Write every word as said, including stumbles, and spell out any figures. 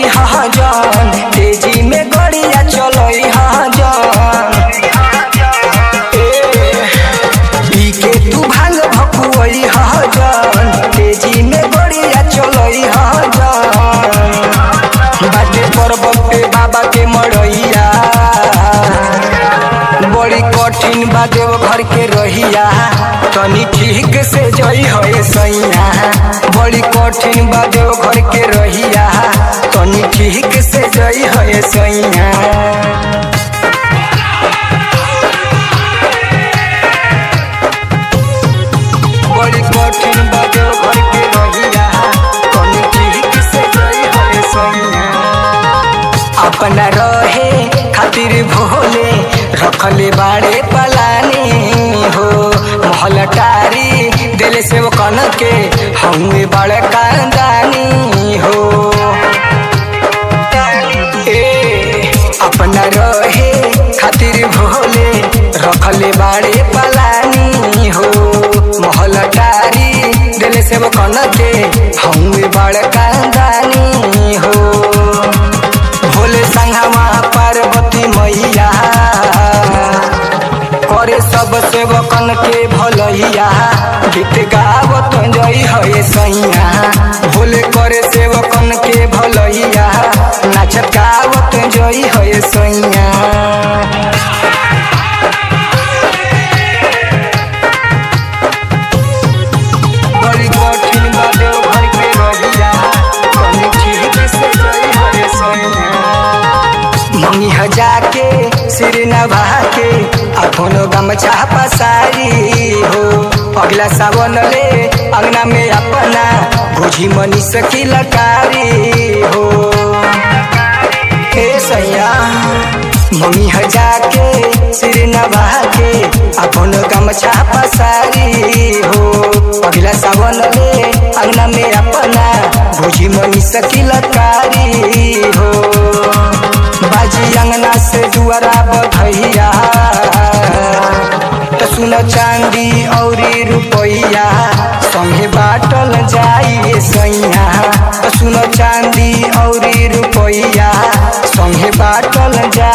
हाँ जान तेजी में गड़िया चलोई हाँ जान पी के तू भांग भकुई हाँ जान तेजी में गड़िया चलोई हाँ जान बाटे पर्वत पे बाबा के मड़ैया बड़ी कठिन बा देव घर के रहिया तनी ठीक से जई है सैया बड़ी कठिन बा देव घर के रहिया तनी ठीक से जई है सैया बड़ी कठिन बा देव घर के रहिया तनी ठीक से जई है सैया अपना रहे खातिर भोले रखले बाड़े पलानी हो महल टारी दिल से वो कन के हमें बड़ कांदानी हो ए अपना रहे खातिर भोले रखले बाड़े पलानी हो महल टारी दिल से वो कन के हमें बड़ कांदानी हो भोले संघमा पार्वती मैया करे सब सेवकन के भलैया गीत गावत जई है सैया भोले करे सेवकन के भलैया नाचत गावत जई है सैया बड़ी कठिन बा देव घर के रहिया कनी ठीक से जई है सैया मंगी जाके सिर नभा के अखनो गमछा पसारी हो अगला सावन ले अंगना में अपना भोजी मनी सकी लकारी हो हे सैया मम्मी जाके सिर नभा के अखनो गमछा पसारी हो अगला सावन ले अंगना में अपना भोजी मनी सकी लकारी हो बाजी अंगना से दुआरा बधैया तो सुन चांदी औरी रुपैया संगे बाटल जाई सैया तो सुन चांदी औरी रुपैया संगे बाटल जाई।